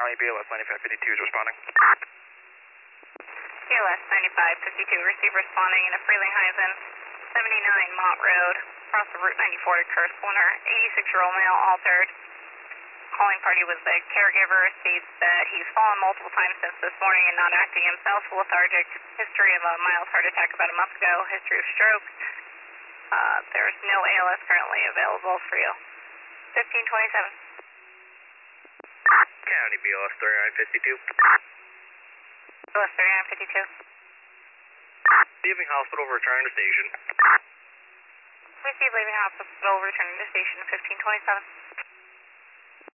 County BLS 9552 is responding. BLS 9552, receive responding in a Frelinghuysen, 79 Mott Road, across the Route 94 to Kersplinter, 86-year-old male altered. Calling party was the caregiver, states that he's fallen multiple times since this morning and not acting himself, lethargic, history of a mild heart attack about a month ago, history of stroke. There's no ALS currently available for you. 1527. County BLS 3952. BLS 3952. Leaving hospital, returning to station. Receive leaving hospital, returning to station 1527.